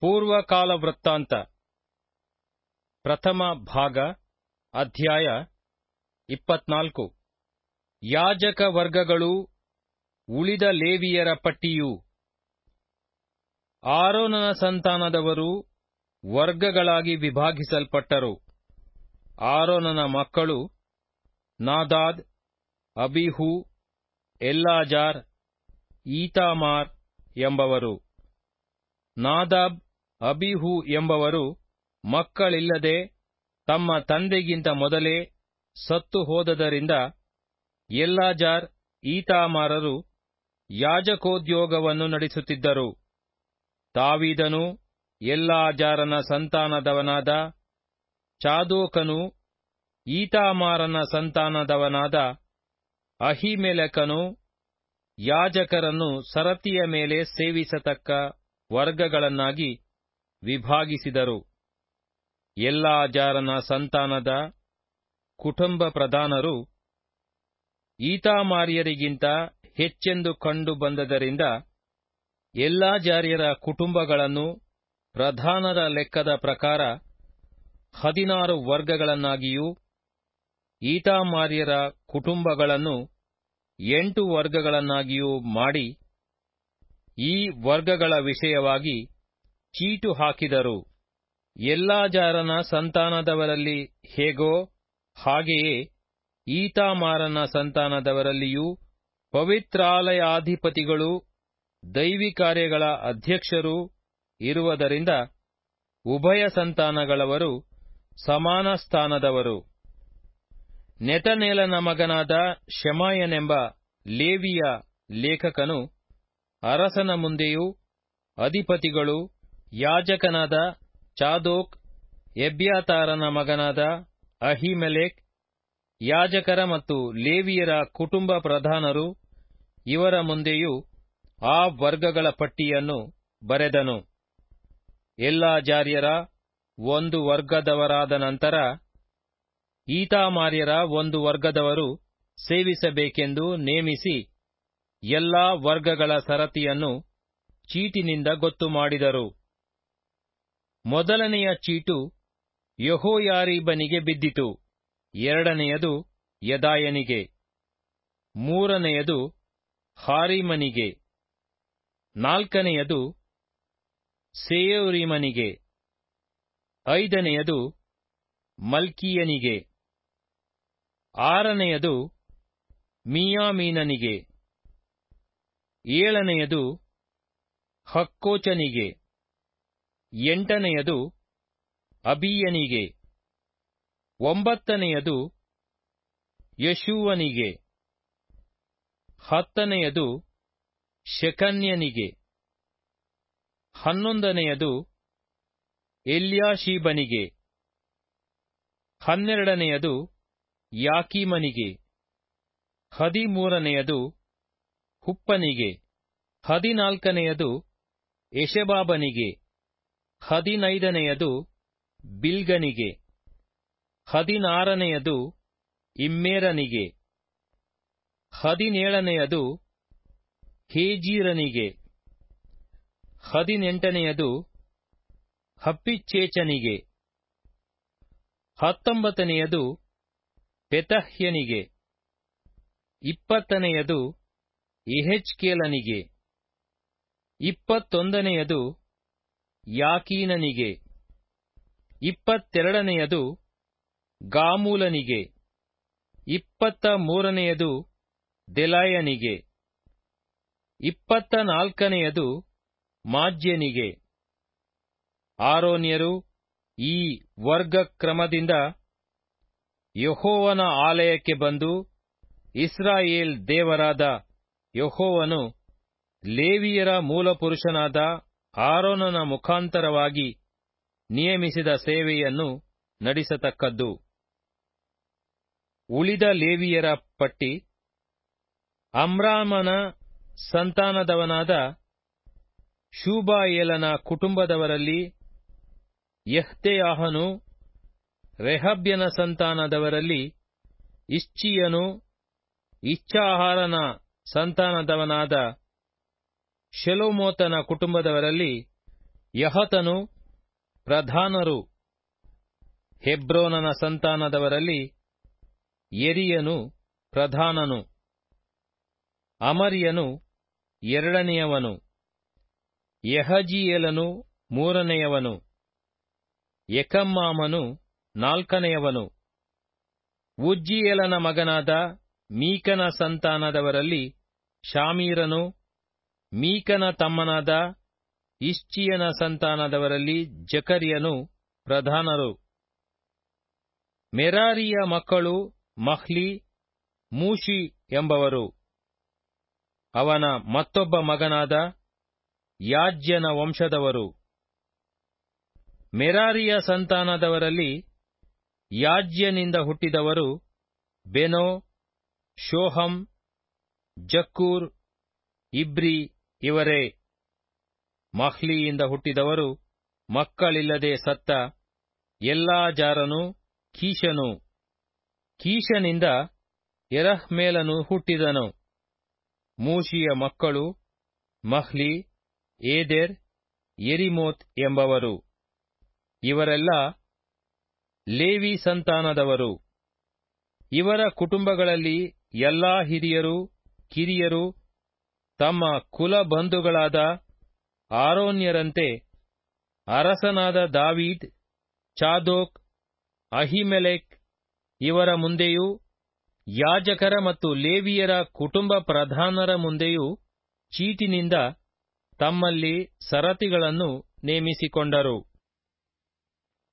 ಪೂರ್ವಕಾಲ ವೃತ್ತಾಂತ ಪ್ರಥಮ ಭಾಗ ಅಧ್ಯಾಯ 24 ಯಾಜಕ ವರ್ಗಗಳು ಉಳಿದ ಲೇವಿಯರ ಪಟ್ಟಿಯು ಆರೋನನ ಸಂತಾನದವರು ವರ್ಗಗಳಾಗಿ ವಿಭಾಗಿಸಲ್ಪಟ್ಟರು. ಆರೋನನ ಮಕ್ಕಳು ನಾದಾಬ್, ಅಬೀಹೂ, ಎಲ್ಲಾಜಾರ್, ಈತಾಮಾರ್ ಎಂಬವರು. ನಾದಾಬ್, ಅಬೀಹೂ ಎಂಬವರು ಮಕ್ಕಳಿಲ್ಲದೆ ತಮ್ಮ ತಂದೆಗಿಂತ ಮೊದಲೇ ಸತ್ತು ಹೋದದರಿಂದ ಎಲ್ಲಾಜಾರ್, ಈತಾಮಾರರು ಯಾಜಕೋದ್ಯೋಗವನ್ನು ನಡೆಸುತ್ತಿದ್ದರು. ದಾವೀದನು ಎಲ್ಲಾಜಾರನ ಸಂತಾನದವನಾದ ಚಾದೋಕನು, ಈತಾಮಾರನ ಸಂತಾನದವನಾದ ಅಹೀಮೆಲೆಕನು ಯಾಜಕರನ್ನು ಸರತಿಯ ಮೇಲೆ ಸೇವಿಸತಕ್ಕ ವರ್ಗಗಳನ್ನಾಗಿ ವಿಭಾಗಿಸಿದರು. ಎಲ್ಲಾಜಾರನ ಸಂತಾನದ ಕುಟುಂಬ ಪ್ರಧಾನರು ಈತಾಮಾರ್ಯರಿಗಿಂತ ಹೆಚ್ಚೆಂದು ಕಂಡು ಬಂದದರಿಂದ ಎಲ್ಲಾಜಾರ್ಯರ ಕುಟುಂಬಗಳನ್ನು ಪ್ರಧಾನರ ಲೆಕ್ಕದ ಪ್ರಕಾರ 16 ವರ್ಗಗಳನ್ನಾಗಿಯೂ ಈತಾಮಾರ್ಯರ ಕುಟುಂಬಗಳನ್ನು 8 ವರ್ಗಗಳನ್ನಾಗಿಯೂ ಮಾಡಿ ಈ ವರ್ಗಗಳ ವಿಷಯವಾಗಿ ಚೀಟು ಹಾಕಿದರು. ಎಲ್ಲಾಜಾರನ ಸಂತಾನದವರಲ್ಲಿ ಹೇಗೋ ಹಾಗೆಯೇ ಈತಾಮಾರನ ಸಂತಾನದವರಲ್ಲಿಯೂ ಪವಿತ್ರಾಲಯಾಧಿಪತಿಗಳೂ ದೈವಿಕಾರ್ಯಗಳ ಅಧ್ಯಕ್ಷರೂ ಇರುವುದರಿಂದ ಉಭಯ ಸಂತಾನಗಳವರು ಸಮಾನ ಸ್ಥಾನದವರು. ನೆತನೇಲನ ಮಗನಾದ ಶೆಮಾಯನೆಂಬ ಲೇವಿಯ ಲೇಖಕನು ಅರಸನ ಮುಂದೆಯೂ ಅಧಿಪತಿಗಳು ಯಾಜಕನಾದ ಚಾದೋಕ್, ಎಬ್ಯಾತಾರನ ಮಗನಾದ ಅಹೀಮೆಲೆಕ್, ಯಾಜಕರ ಮತ್ತು ಲೇವಿಯರ ಕುಟುಂಬ ಪ್ರಧಾನರು ಇವರ ಮುಂದೆಯೂ ಆ ವರ್ಗಗಳ ಪಟ್ಟಿಯನ್ನು ಬರೆದನು. ಎಲ್ಲಾಜಾರ್ಯರ ಒಂದು ವರ್ಗದವರಾದ ನಂತರ ಈತಾಮಾರ್ಯರ ಒಂದು ವರ್ಗದವರು ಸೇವಿಸಬೇಕೆಂದು ನೇಮಿಸಿ ಎಲ್ಲಾ ವರ್ಗಗಳ ಸರತಿಯನ್ನು ಚೀಟಿನಿಂದ ಗೊತ್ತು ಮಾಡಿದರು. ಮೊದಲನೆಯ ಚೀಟು ಯೆಹೋಯಾರೀಬನಿಗೆ ಬಿದ್ದಿತು, ಎರಡನೆಯದು ಯೆದಾಯನಿಗೆ, ಮೂರನೆಯದು ಹಾರಿಮನಿಗೆ, ನಾಲ್ಕನೆಯದು ಸೆಯೋರಿಮನಿಗೆ, ಐದನೆಯದು ಮಲ್ಕೀಯನಿಗೆ, ಆರನೆಯದು ಮಿಯಾಮೀನನಿಗೆ, ಏಳನೆಯದು ಹಕ್ಕೋಚನಿಗೆ, ಎಂಟನೆಯದು ಅಬೀಯನಿಗೆ, ಒಂಬತ್ತನೆಯದು ಯಶೂವನಿಗೆ, ಹತ್ತನೆಯದು ಶೆಕನ್ಯನಿಗೆ, ಹನ್ನೊಂದನೆಯದು ಎಲ್ಯಾಷೀಬನಿಗೆ, ಹನ್ನೆರಡನೆಯದು ಯಾಕೀಮನಿಗೆ, ಹದಿಮೂರನೆಯದು ಹುಪ್ಪನಿಗೆ, ಹದಿನಾಲ್ಕನೆಯದು ಎಷೆಬಾಬನಿಗೆ, ಹದಿನೈದನೆಯದು ಬಿಲ್ಗನಿಗೆ, ಹದಿನಾರನೆಯದು ಇಮ್ಮೇರನಿಗೆ, ಹದಿನೇಳನೆಯದು ಹೇಜೀರನಿಗೆ, ಹದಿನೆಂಟನೆಯದು ಹಪ್ಪಿಚ್ಚೇಚನಿಗೆ, ಹತ್ತೊಂಬತ್ತನೆಯದು ಪೆತಹ್ಯನಿಗೆ, ಇಪ್ಪತ್ತನೆಯದು ಯೆಹೆಜ್ಕೇಲನಿಗೆ, ಇಪ್ಪತ್ತೊಂದನೆಯದು ಯಾಕೀನನಿಗೆ, ಇಪ್ಪತ್ತೆರಡನೆಯದು ಗಾಮೂಲನಿಗೆ, ಇಪ್ಪತ್ತ ಮೂರನೆಯದು ದೆಲಾಯನಿಗೆ, ಇಪ್ಪತ್ತನಾಲ್ಕನೆಯದು ಮಾಜ್ಯನಿಗೆ. ಆರೋನ್ಯರು ಈ ವರ್ಗಕ್ರಮದಿಂದ ಯೆಹೋವನ ಆಲಯಕ್ಕೆ ಬಂದು ಇಸ್ರಾಯೇಲ್ ದೇವರಾದ ಯೆಹೋವನು ಲೇವಿಯರ ಮೂಲಪುರುಷನಾದ ಆರೋನನ ಮುಖಾಂತರವಾಗಿ ನೇಮಿಸಿದ ಸೇವೆಯನ್ನು ನಡೆಸತಕ್ಕದ್ದು. ಉಳಿದ ಲೇವಿಯರ ಪಟ್ಟಿ. ಅಮ್ರಾಮನ ಸಂತಾನದವನಾದ ಶೂಬಾಯೇಲನ ಕುಟುಂಬದವರಲ್ಲಿ ಯೆಹ್ದೆಯಾಹನು, ರೆಹಬ್ಯನ ಸಂತಾನದವರಲ್ಲಿ ಇಷ್ಚೀಯನು, ಇಚ್ಚಾಹಾರನ ಸಂತಾನದವನಾದ ಶೆಲೋಮೋತನ ಕುಟುಂಬದವರಲ್ಲಿ ಯಹತನು ಪ್ರಧಾನರು. ಹೆಬ್ರೋನನ ಸಂತಾನದವರಲ್ಲಿ ಯೆರಿಯನು ಪ್ರಧಾನನು. ಅಮರ್ಯನು ಎರಡನೆಯವನು. ಯಹಜೀಯೇಲನು ಮೂರನೆಯವನು. ಯೆಕಮ್ಮಾಮನು ನಾಲ್ಕನೆಯವನು. ಉಜ್ಜೀಯೇಲನ ಮಗನಾದ ಮೀಕನ ಸಂತಾನದವರಲ್ಲಿ ಶಾಮೀರನು. ಮೀಕನ ತಮ್ಮನಾದ ಇಷ್ಚಿಯನ ಸಂತಾನದವರಲ್ಲಿ ಜಕರ್ಯನು ಪ್ರಧಾನರು. ಮೆರಾರಿಯ ಮಕ್ಕಳು ಮಹ್ಲಿ, ಮೂಷಿ ಎಂಬವರು. ಅವನ ಮತ್ತೊಬ್ಬ ಮಗನಾದ ಯಾಜ್ಯನ ವಂಶದವರು. ಮೆರಾರಿಯ ಸಂತಾನದವರಲ್ಲಿ ಯಾಜ್ಯನಿಂದ ಹುಟ್ಟಿದವರು ಬೆನೋ, ಶೋಹಮ್, ಜಕ್ಕೂರ್, ಇಬ್ರಿ ಇವರೇ. ಮಹ್ಲಿಯಿಂದ ಹುಟ್ಟಿದವರು ಮಕ್ಕಳಿಲ್ಲದೆ ಸತ್ತ ಎಲ್ಲಾಜಾರನು, ಕೀಷನು. ಕೀಷನಿಂದ ಎರಹ್ಮೇಲನು ಹುಟ್ಟಿದನು. ಮೂಷಿಯ ಮಕ್ಕಳು ಮಹ್ಲಿ, ಏದೆರ್, ಯೆರಿಮೋತ್ ಎಂಬವರು. ಇವರೆಲ್ಲ ಲೇವಿ ಸಂತಾನದವರು. ಇವರ ಕುಟುಂಬಗಳಲ್ಲಿ ಎಲ್ಲಾ ಹಿರಿಯರು, ಕಿರಿಯರು ತಮ್ಮ ಕುಲಬಂಧುಗಳಾದ ಆರೋನ್ಯರಂತೆ ಅರಸನಾದ ದಾವೀದ್, ಚಾದೋಕ್, ಅಹಿಮೆಲೆಕ್ ಇವರ ಮುಂದೆಯೂ ಯಾಜಕರ ಮತ್ತು ಲೇವಿಯರ ಕುಟುಂಬ ಪ್ರಧಾನರ ಮುಂದೆಯೂ ಚೀಟಿನಿಂದ ತಮ್ಮಲ್ಲಿ ಸರತಿಗಳನ್ನು ನೇಮಿಸಿಕೊಂಡರು.